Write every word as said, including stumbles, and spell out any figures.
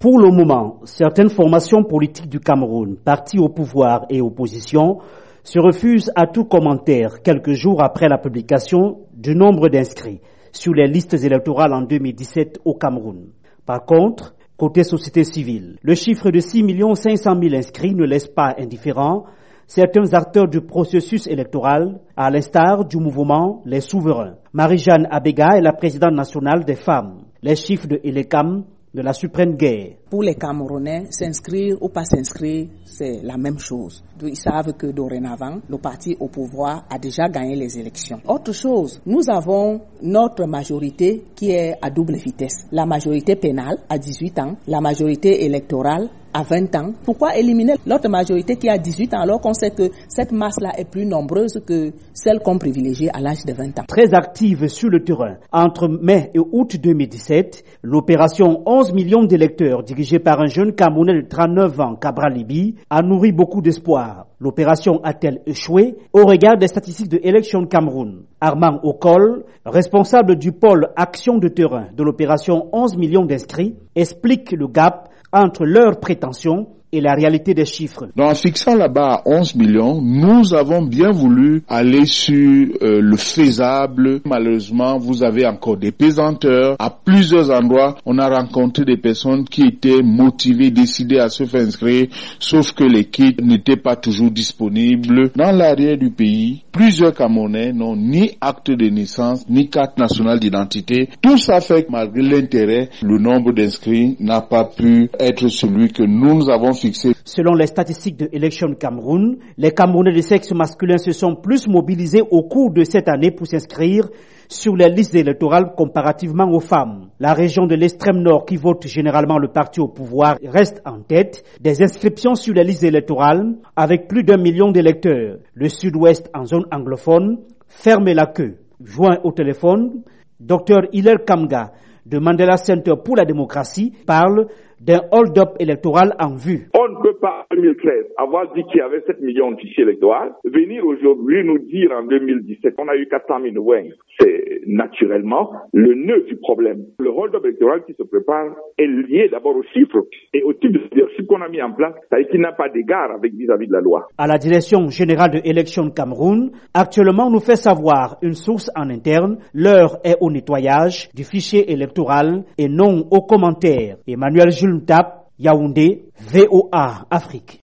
Pour le moment, certaines formations politiques du Cameroun, partis au pouvoir et opposition, se refusent à tout commentaire quelques jours après la publication du nombre d'inscrits sur les listes électorales en deux mille dix-sept au Cameroun. Par contre, côté société civile, le chiffre de six millions cinq cent mille inscrits ne laisse pas indifférents certains acteurs du processus électoral, à l'instar du mouvement Les Souverains. Marie-Jeanne Abega est la présidente nationale des femmes. Les chiffres de Elecam de la suprême guerre. Pour les Camerounais, s'inscrire ou pas s'inscrire, c'est la même chose. Ils savent que dorénavant, le parti au pouvoir a déjà gagné les élections. Autre chose, nous avons notre majorité qui est à double vitesse. La majorité pénale à dix-huit ans, la majorité électorale à vingt ans. Pourquoi éliminer l'autre majorité qui a dix-huit ans alors qu'on sait que cette masse-là est plus nombreuse que celle qu'on privilégie à l'âge de vingt ans? Très active sur le terrain. Entre mai et août deux mille dix-sept, l'opération onze millions d'électeurs dirigée par un jeune Camerounais de trente-neuf ans, Cabral Libi, a nourri beaucoup d'espoir. L'opération a-t-elle échoué? Au regard des statistiques de Élections Cameroun, Armand Okol, responsable du pôle action de terrain de l'opération onze millions d'inscrits, explique le gap entre leurs prétentions et la réalité des chiffres. Donc, en fixant là-bas à onze millions, nous avons bien voulu aller sur euh, le faisable. Malheureusement, vous avez encore des pesanteurs. À plusieurs endroits, on a rencontré des personnes qui étaient motivées, décidées à se faire inscrire, sauf que les kits n'étaient pas toujours disponibles. Dans l'arrière du pays, plusieurs Camerounais n'ont ni acte de naissance, ni carte nationale d'identité. Tout ça fait que malgré l'intérêt, le nombre d'inscrits n'a pas pu être celui que nous, nous avons fixé. Selon les statistiques de Élections Cameroun, les Camerounais de sexe masculin se sont plus mobilisés au cours de cette année pour s'inscrire sur les listes électorales comparativement aux femmes. La région de l'extrême nord qui vote généralement le parti au pouvoir reste en tête des inscriptions sur les listes électorales avec plus d'un million d'électeurs. Le sud-ouest en zone anglophone ferme la queue. Joint au téléphone, docteur Hilaire Kamga de Mandela Center pour la démocratie parle d'un hold-up électoral en vue. On ne peut pas, en deux mille treize, avoir dit qu'il y avait sept millions de fichiers électoraux, venir aujourd'hui nous dire en deux mille dix-sept qu'on a eu quatre cent mille wings. C'est naturellement le nœud du problème. Le hold-up électoral qui se prépare est lié d'abord aux chiffres et au type de leadership qu'on a mis en place, c'est-à-dire qu'il n'a pas d'égard avec vis-à-vis de la loi. À la direction générale de Élections Cameroun, actuellement nous fait savoir une source en interne, l'heure est au nettoyage du fichier électoral et non aux commentaires. Emmanuel Jules Tap, Yaoundé, V O A Afrique.